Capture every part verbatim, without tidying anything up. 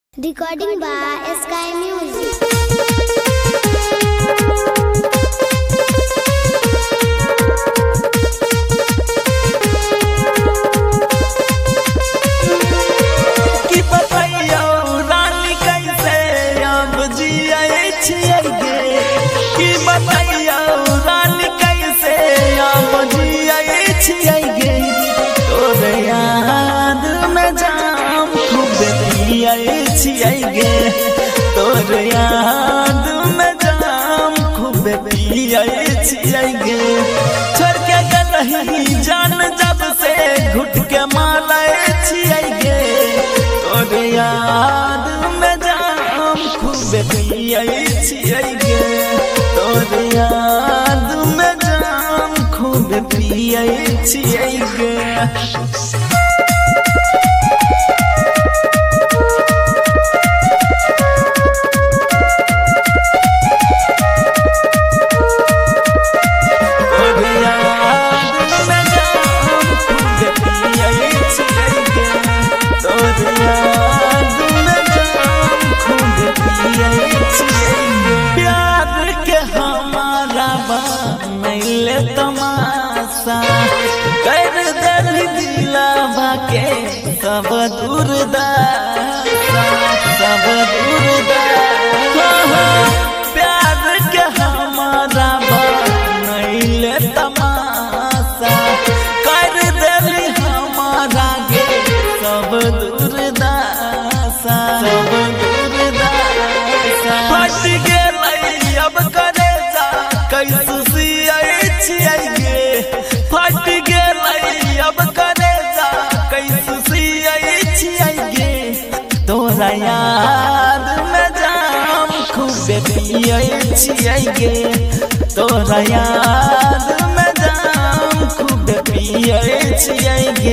Recording by Sky Music. की बताइयो रानी कैसे अब जिए छिए गे की बताइयो रानी कैसे अब जिए छिए गे तोरे याद में जाम खूब पिए छिए गे तोरे याद में जाम खूब पिए छिए गे छोड़ के गलही जान जब से घुट के मारे छिए गे तोरे याद में जाम खूब पिए छिए गे तोरे याद में जाम खूब पिए छिए गे प्यार के हमारा बनैले तमाशा कर दल दिलावा के सब दूरदासा सब दूरदासा प्यार के हमारा बनैले तमाशा कर दल हमारा के सब दूरदासा सब दूरदासा फट गेलै अब करे जा कैसे सिए छिए गे फट गेलै अब करे जा कैसे सिए छिए गे तोरा याद में जाम खूब पिए छिए गे तोरा याद में जाम खूब पिए छिए गे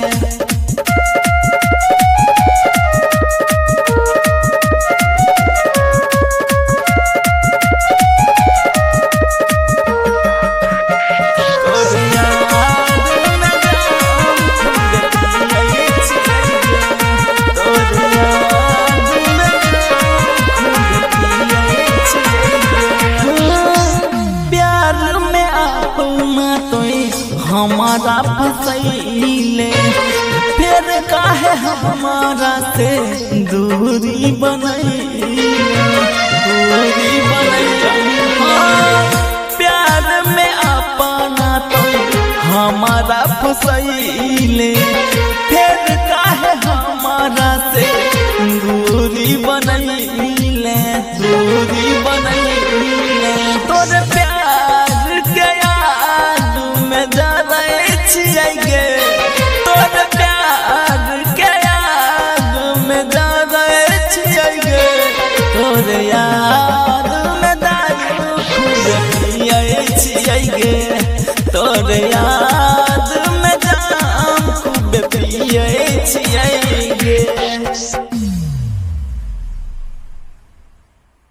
हमारा फसैले फिर काहे हमारा से दूरी बनैले दूरी बनैले प्यार में अपना तो हमारा फसैले फिर काहे हमारा से दूरी बनैले दूरी बनैले तोरे